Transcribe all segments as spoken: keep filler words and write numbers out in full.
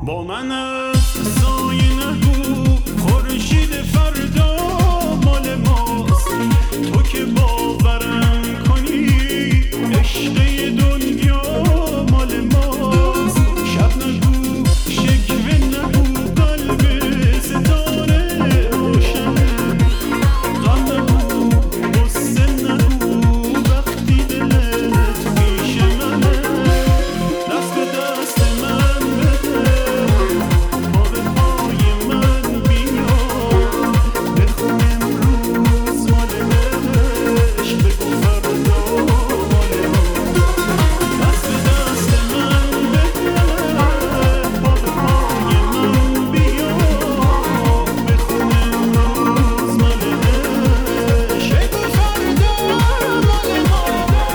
با من است سایه نگو خورشید فردا مال ماست. تو که باورم کنی عشق دنیا مال ماست. شب نگو شکوه نگو قلب ستاره روشنه. غم نگو غصه نگو وقتی دلت پیش منه. دست به دست من بده پا به پای من بیا. بخون امروز مال عشق بگو فردا مال ما. دست به دست من بده پا به پای من بیا. بخون امروز مال عشق بگو فردا مال ما.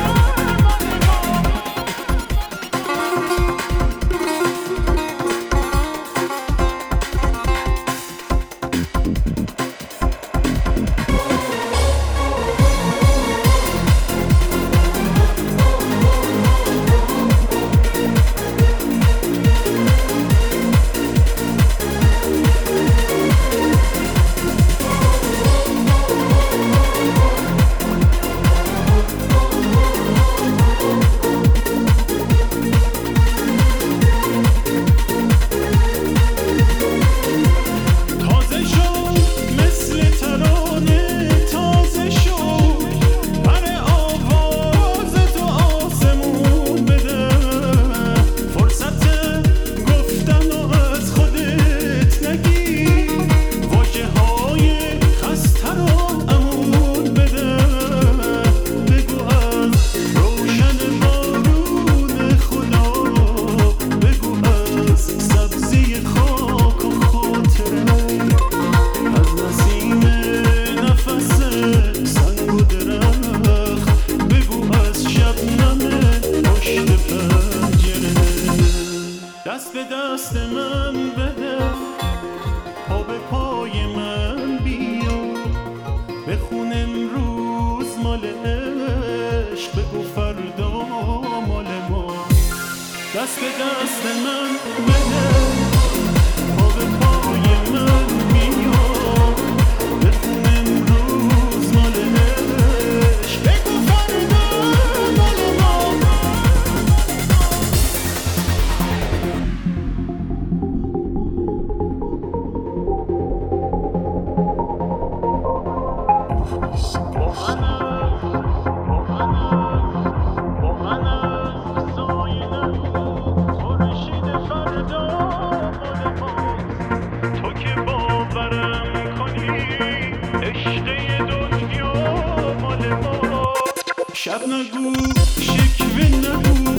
تازه شد مثل ترانه تازه شد. پر آواز تو آسمون بده. فرصت گفتن و از خودت نگیر. واژه های خسته رو امون بده. بگو از روشن بارون خدا. بگو از سبزی خاک و خاطره. از نسیم نفس سنگ و درخت. بگو از شبنم پشت پنجره. دست به دست من بده پا به پای من بیا. بخون امروز مال عشق بگو فردا مال ما. دست به دست من بده پا به پای من بیا. بخون امروز مال عشق بگو فردا مال ما. با من است با من است با من است سایه نگو خورشید فردا مال ماست. تو که باورم کنی عشق دنیا مال ماست. شب نگو شکوه نگو